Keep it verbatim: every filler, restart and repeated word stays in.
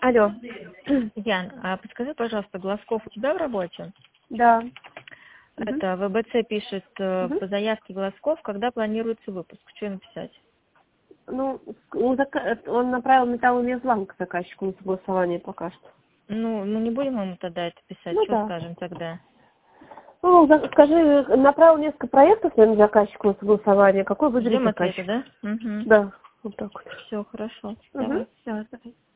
Алло. Ян, а подскажи, пожалуйста, Глазков у тебя в работе? Да. Это ВБЦ пишет э, Мгм. по заявке Глазков, когда планируется выпуск. Что написать? Ну, у зака- он направил металломезлам к заказчику на согласование пока что. Ну, мы не будем ему тогда это писать. Ну Что да. скажем тогда? Ну, за- скажи, направил несколько проектов наверное, заказчику на согласование. Какой выберет Ждем ответа, заказчик? да? Угу. Да, вот так вот. Все, хорошо. Угу. Давай. Да, давай.